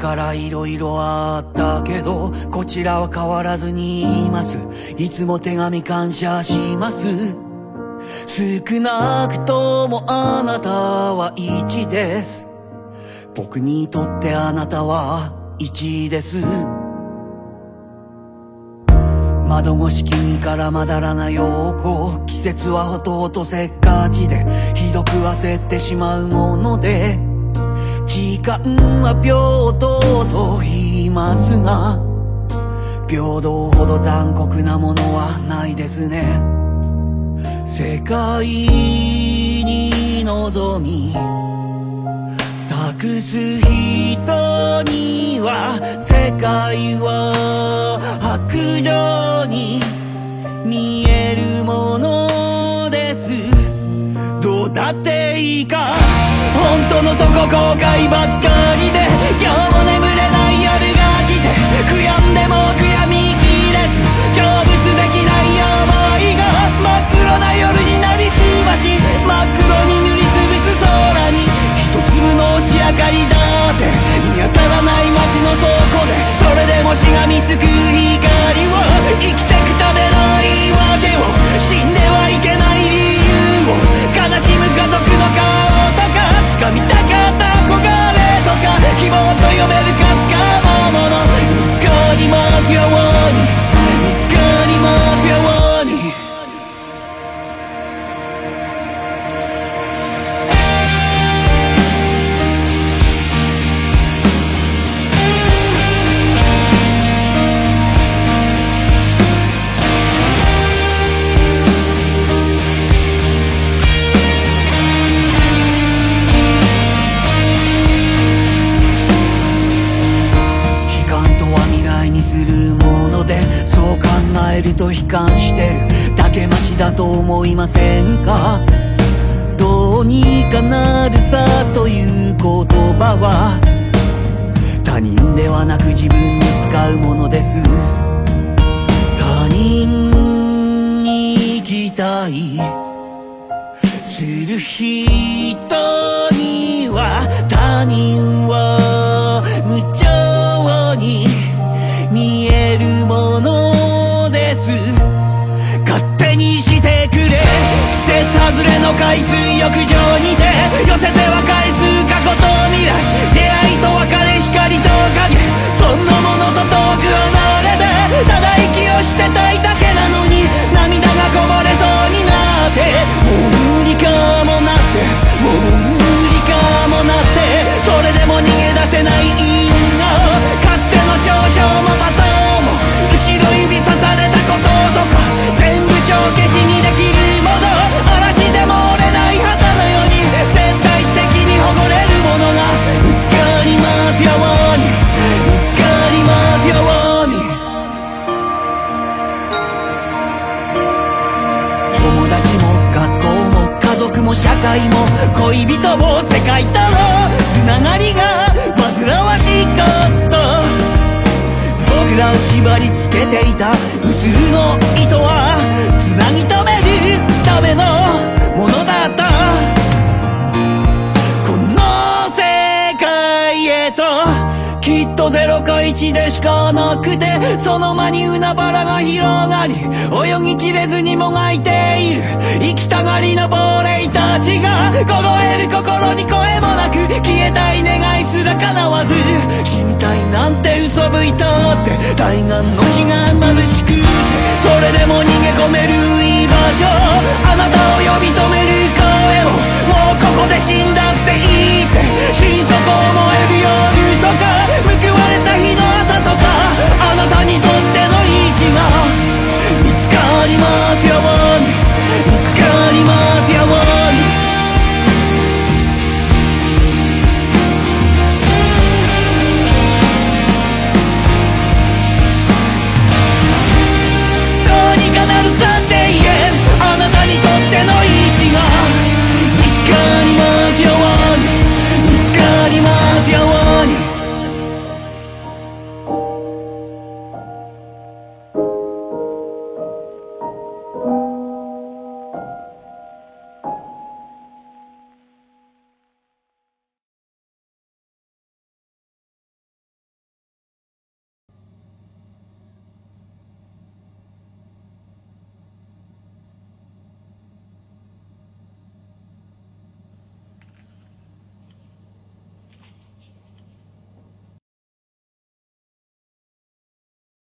からいろいろあったけど、こちらは変わらずにいます。いつも手紙感謝します。少なくともあなたは1です。僕にとってあなたは1です。窓越し君からまだらな陽光、季節はほとんどせっかちでひどく焦ってしまうもので、時間は平等と言いますが、平等ほど残酷なものはないですね。世界に望み託す人には、世界は白状に見えるものです。どうだっていいか、本当のとこ後悔ばっかりで、今日も眠れない夜が来て、悔やんでも悔やみきれず、成仏できない想いが真っ黒な夜になりすまし、真っ黒に塗りつぶす空に一粒の星明かりだって見当たらない街の底で、それでもしがみつく光を、生きてくためないわけを、死んではいけない理由を、悲しむ家族の顔とか、掴みたかった憧れとか、希望と呼べるかすかなもの、見つかりますように、見つかりますように。そう考えると悲観してるだけマシだと思いませんか。どうにかなるさという言葉は、他人ではなく自分に使うものです。他人に期待する人には、他人は無情に見えるものです。勝手にしてくれ、季節外れの海水浴場にて、寄せては返す過去と未来、出会いと別れ、光と影、そんなものと遠く離れて、ただ息をしてたいだけなのに、涙がこぼれそうになって、もう無理かもなって、もう無理かもなって、それでも逃げ出せない因果、かつての上昇もバトンも、後ろ指さされたこととか、全部帳消しにできるもの、嵐でも折れない旗のように全体的に誇れるものが見つかりますように、見つかりますように。友達も学校も家族も社会も恋人も世界とのつながりが煩わしかった。僕らを縛り付けていた無数の糸はつなぎ止めるためのものだった。この世界へときっと0か1でしかなくて、その間に海原が広がり、泳ぎきれずにもがいている生きたがりの亡霊たちが、凍える心に声もなく、消えたい願いすら叶わず、死にたいなんて嘘吹いたって対岸の日が眩しくて、それでも逃げ込める居場所、あなたを呼び止める声を、もうここで死んだっていいって、心底思えるよう